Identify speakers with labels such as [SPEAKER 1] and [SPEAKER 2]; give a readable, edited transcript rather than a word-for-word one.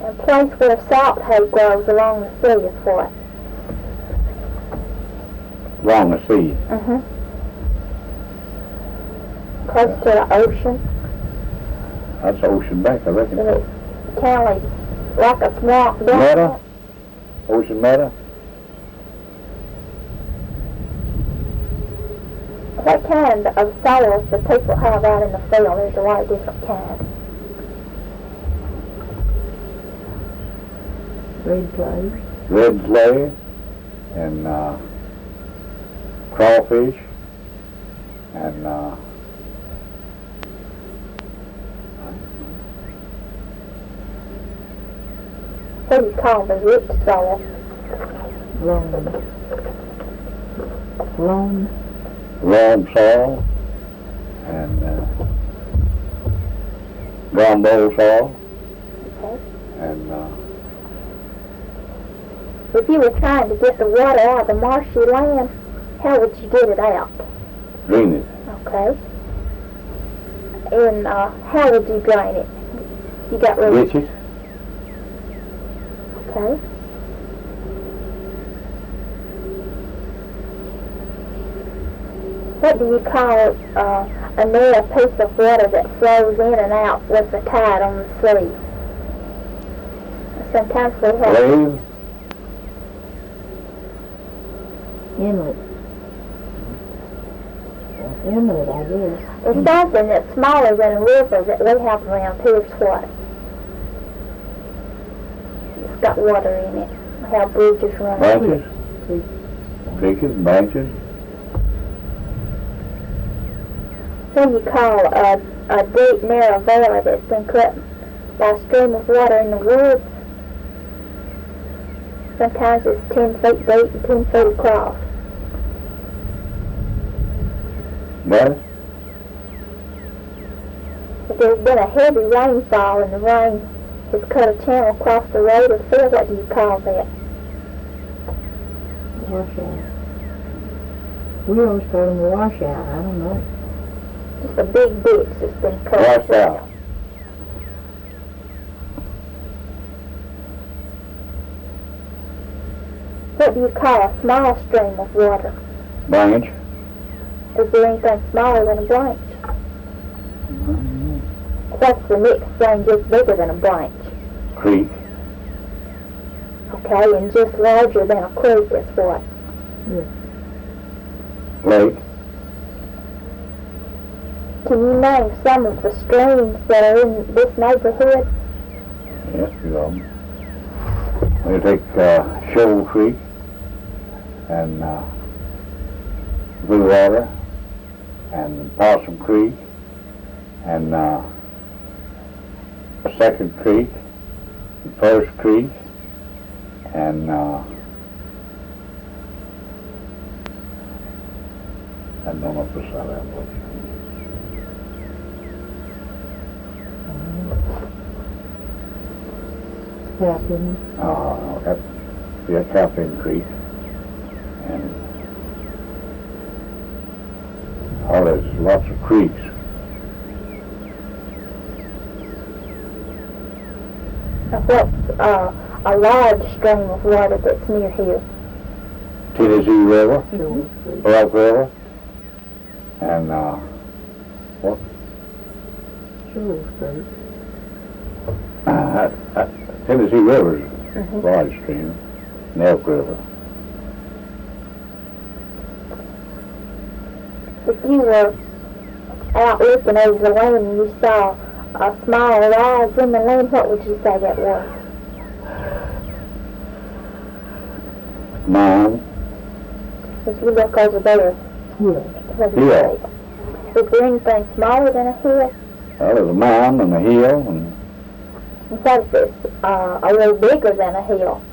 [SPEAKER 1] A place where salt hay grows along the sea is what?
[SPEAKER 2] Along the sea.
[SPEAKER 1] Close to the ocean.
[SPEAKER 2] That's ocean back, I reckon.
[SPEAKER 1] And it's kind of like a swamp.
[SPEAKER 2] Meadow? Ocean meadow?
[SPEAKER 1] What kind of soils do people have out in the field? There's a lot of different kinds.
[SPEAKER 3] Red clay.
[SPEAKER 2] Red clay and crawfish and
[SPEAKER 1] What do you call the rich soil?
[SPEAKER 3] Loam
[SPEAKER 2] soil and gumbo soil.
[SPEAKER 1] Okay.
[SPEAKER 2] And
[SPEAKER 1] If you were trying to get the water out of the marshy land, how would you get it out?
[SPEAKER 2] drain it.
[SPEAKER 1] Okay. And how would you drain it? You got rid of
[SPEAKER 2] Ditch it.
[SPEAKER 1] Okay. What do you call a narrow piece of water that flows in and out with the tide on the sea? Sometimes we have
[SPEAKER 2] Wave.
[SPEAKER 3] inlet. Inlet, I guess.
[SPEAKER 1] it's something that's smaller than a river that we have around here. It's what? It's got water in it. We have bridges running.
[SPEAKER 2] Branches. Creeks, branches.
[SPEAKER 1] What do you call a deep, narrow valley that's been cut by a stream of water in the woods? Sometimes it's 10 feet deep and 10 feet across.
[SPEAKER 2] What?
[SPEAKER 1] If there's been a heavy rainfall and the rain has cut a channel across the road or field, what do you call that?
[SPEAKER 3] Washout. We always call them a washout. I don't know.
[SPEAKER 1] Just a big ditch that's been cut.
[SPEAKER 2] Washed out.
[SPEAKER 1] What do you call a small stream of water?
[SPEAKER 2] Branch.
[SPEAKER 1] Is there anything smaller than a branch? What's the next thing just bigger than a branch?
[SPEAKER 2] Creek.
[SPEAKER 1] Okay, and just larger than a creek is what?
[SPEAKER 2] Lake.
[SPEAKER 1] Can you name some of the streams that are in this neighborhood?
[SPEAKER 2] Yes, few of them. We take Shoal Creek and Blue Water and Possum Creek and Second Creek and First Creek and I don't know if it's that much.
[SPEAKER 3] Captain.
[SPEAKER 2] That's Captain Creek and there's lots of creeks.
[SPEAKER 1] What's a large stream of water that's near here?
[SPEAKER 2] Tennessee River, Black River, and what?
[SPEAKER 3] Shoal Creek.
[SPEAKER 2] Tennessee River's large stream, Elk River.
[SPEAKER 1] If you were out looking over the land and you saw a small rise in the land, what would you say that was?
[SPEAKER 2] Mine,
[SPEAKER 1] If you look over there,
[SPEAKER 3] Hill.
[SPEAKER 1] what do you
[SPEAKER 2] Hill.
[SPEAKER 1] say? Is there anything smaller than a hill?
[SPEAKER 2] there's a mound and a hill, and
[SPEAKER 1] And what if it's a little bigger than a hill?